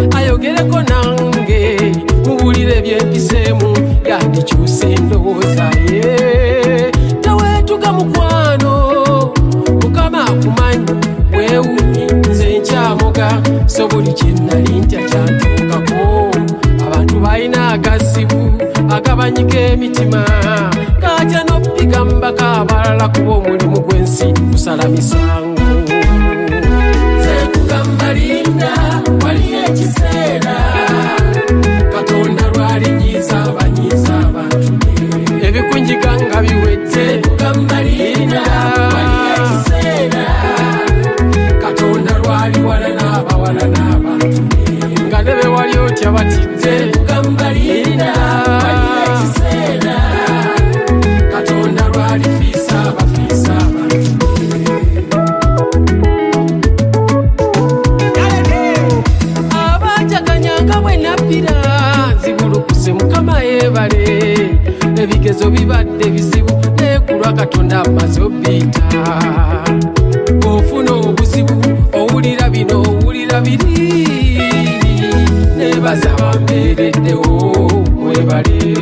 ayogereko nange muwulire byempiseemu yandikyuse endowooza ye taweetuga mukwano mukama akumanyi weewuunyi nze nkyamoga so buli kye nnali ntya kyantuukako abantu balina agasibu agabanyika emitima kaatya n'obbigambako abalala kuba omulimu gw'ensi kusala misango nze kugamba linda wali ekiseera katonda lwalinyiiza abanyiiza abantu ebikunjiga nga biwedde kugamba linda wali ekiseera katonda lwali wala n'abawala n'abantu nga ne be wali otya batidde kugamba linda wali ekiseera katonda lwali fiisa abafiisa abantu abajaganyanga bwe nabbira nzibulukuse mukama yeebale ebigezo bibadde bizibu nekulwa katonda amaze obbiyita ofuna obuzibu owulira bino owulira biri nebaza bambeereddewo mwebale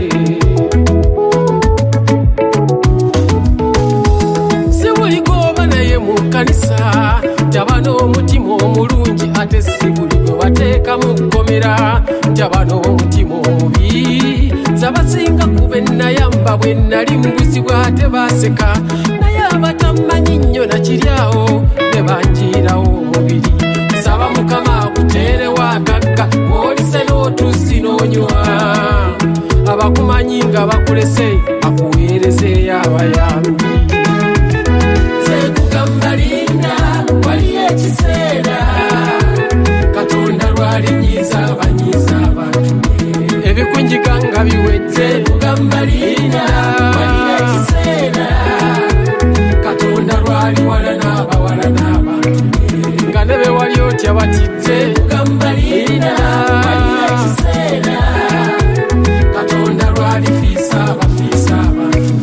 sibuliko oba naye mu kkanisa ntaba n'omutima omulungi ate sibuli gwe bateeka mu kkomera ntaba n'omutima omubi zabasinga kuba ennayamba bwe nnali mbuzibu ate baaseka naye abatamanyi nnyo nakiryawo ne banjiirawo omubiri saba mukama akuteerewo agagga olise n'otuzi n'onywa abakumanyi nga bakulese akuweerezeeyo abayambi sekugamba linda wali ekiseera katonda lwalinyiiza abanyiiza abantu ebikunjiga nga biwedde kugamba linda wali ekiseera katonda lwali wala n'abawala n'abantu nga ne be wali otya batidde kugamba linda wali ekiseera katonda lwali fiisa abafiisa abantu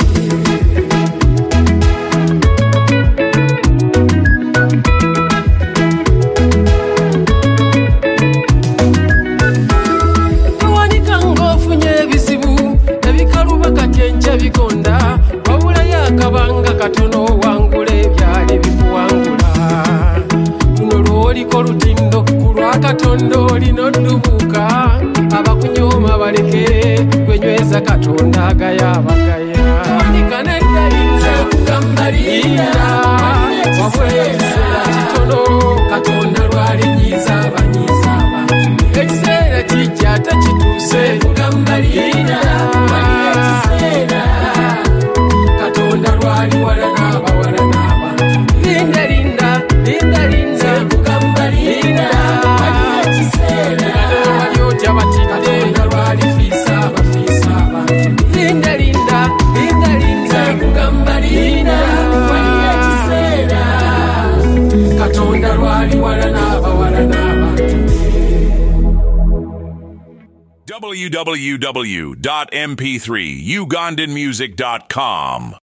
ewanika ng'ofunye ebizibu ebikaluba kati enkya bikonda wabulayo akabanga katono wangula ebyali bikuwangula luno lw'oliko lutindo ku lwa katonda olina oddubuka abakunyooma balekere gwenyweza katonda agayabagaya wanika neddalinza kugamba linda wabwekiseera kitono katonda lwalinyiiza abanyiiza abantu ekiseera kijja tekituuse kugamba linda wali ekiseera katonda lwali wala n'abawala n'abantu linda linda linda linda kugamba linda wali ekiseera wali otya batidde katonda lwali fiisa abafiisa abantu linda linda linda linda kugamba linda wali ekiseera katonda lwali wala n'abawala n'abantu www.mp3ugandanmusic.com